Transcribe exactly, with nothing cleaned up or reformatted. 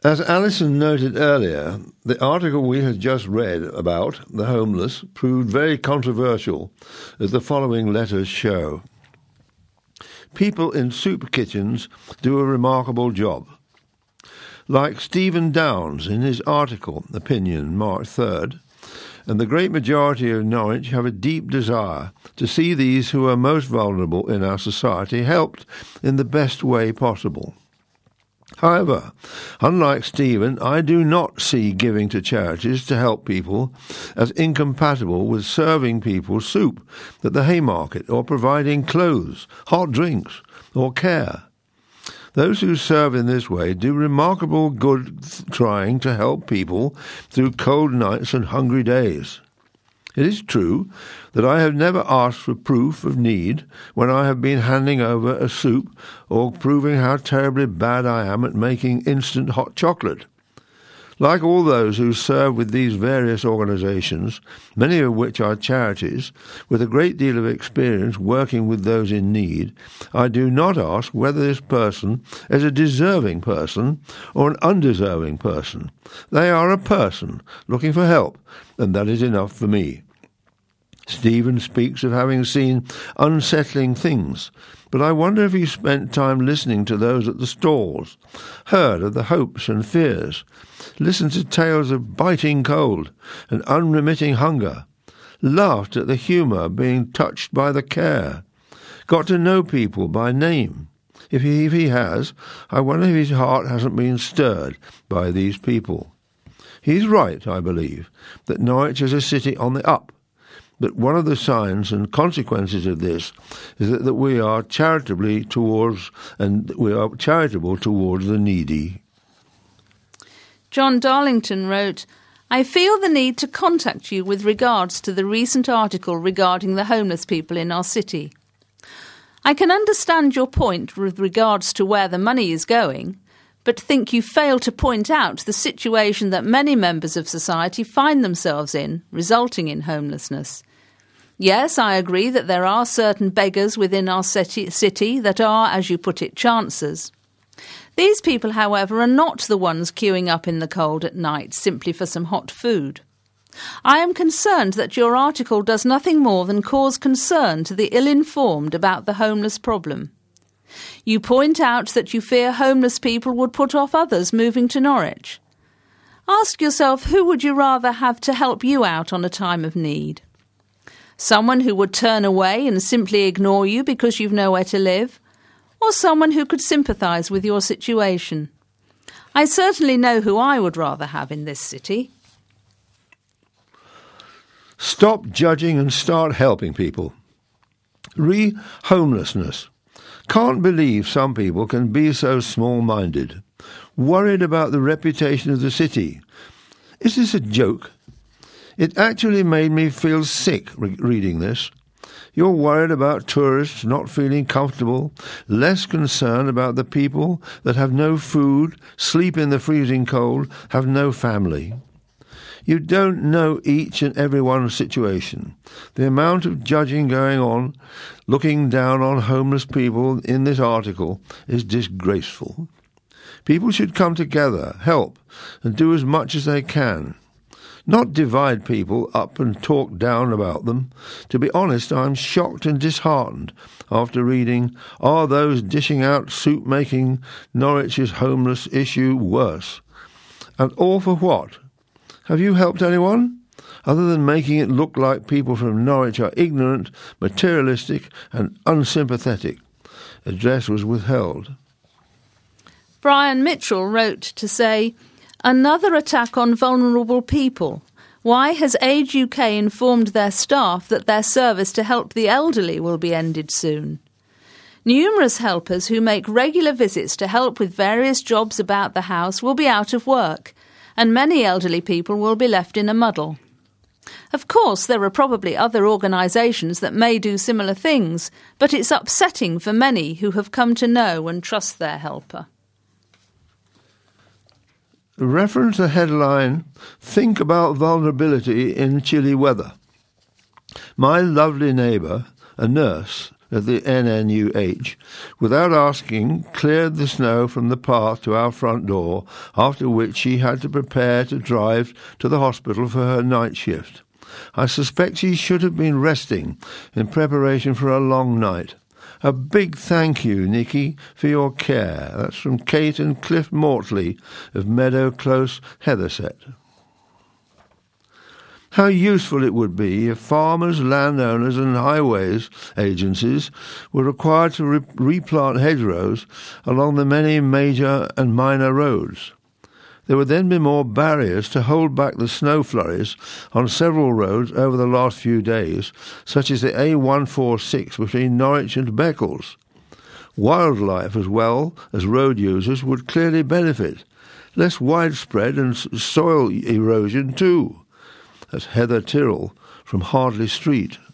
As Alison noted earlier, the article we had just read about the homeless proved very controversial, as the following letters show. People in soup kitchens do a remarkable job. Like Stephen Downes in his article, Opinion, March third, and the great majority of Norwich have a deep desire to see these who are most vulnerable in our society helped in the best way possible. However, unlike Stephen, I do not see giving to charities to help people as incompatible with serving people soup at the Haymarket or providing clothes, hot drinks, or care. Those who serve in this way do remarkable good trying to help people through cold nights and hungry days. It is true that I have never asked for proof of need when I have been handing over a soup or proving how terribly bad I am at making instant hot chocolate. Like all those who serve with these various organisations, many of which are charities, with a great deal of experience working with those in need, I do not ask whether this person is a deserving person or an undeserving person. They are a person looking for help, and that is enough for me. Stephen speaks of having seen unsettling things, but I wonder if he spent time listening to those at the stalls, heard of the hopes and fears, listened to tales of biting cold and unremitting hunger, laughed at the humour being touched by the care, got to know people by name. If he, if he has, I wonder if his heart hasn't been stirred by these people. He's right, I believe, that Norwich is a city on the up. But one of the signs and consequences of this is that, that we are charitably towards and we are charitable towards the needy. John Darlington wrote, I feel the need to contact you with regards to the recent article regarding the homeless people in our city. I can understand your point with regards to where the money is going, but think you fail to point out the situation that many members of society find themselves in, resulting in homelessness. Yes, I agree that there are certain beggars within our city that are, as you put it, chancers. These people, however, are not the ones queuing up in the cold at night simply for some hot food. I am concerned that your article does nothing more than cause concern to the ill-informed about the homeless problem. You point out that you fear homeless people would put off others moving to Norwich. Ask yourself, who would you rather have to help you out on a time of need? Someone who would turn away and simply ignore you because you've nowhere to live? Or someone who could sympathise with your situation? I certainly know who I would rather have in this city. Stop judging and start helping people. Re-homelessness. Can't believe some people can be so small-minded. Worried about the reputation of the city. Is this a joke? It actually made me feel sick re- reading this. You're worried about tourists not feeling comfortable, less concerned about the people that have no food, sleep in the freezing cold, have no family. You don't know each and everyone's situation. The amount of judging going on, looking down on homeless people in this article is disgraceful. People should come together, help, and do as much as they can. Not divide people up and talk down about them. To be honest, I'm shocked and disheartened after reading, are those dishing out soup making Norwich's homeless issue worse? And all for what? Have you helped anyone? Other than making it look like people from Norwich are ignorant, materialistic and unsympathetic. Address was withheld. Brian Mitchell wrote to say, another attack on vulnerable people. Why has Age U K informed their staff that their service to help the elderly will be ended soon? Numerous helpers who make regular visits to help with various jobs about the house will be out of work, and many elderly people will be left in a muddle. Of course, there are probably other organisations that may do similar things, but it's upsetting for many who have come to know and trust their helper. Reference the headline, Think About Vulnerability in Chilly Weather. My lovely neighbour, a nurse, at the N N U H, without asking, cleared the snow from the path to our front door, after which she had to prepare to drive to the hospital for her night shift. I suspect she should have been resting in preparation for a long night. A big thank you, Nikki, for your care. That's from Kate and Cliff Mortley of Meadow Close, Heatherset. How useful it would be if farmers, landowners and highways agencies were required to re- replant hedgerows along the many major and minor roads. There would then be more barriers to hold back the snow flurries on several roads over the last few days, such as the A one forty-six between Norwich and Beccles. Wildlife as well as road users would clearly benefit. Less widespread and soil erosion too. That's Heather Tyrrell from Hardley Street.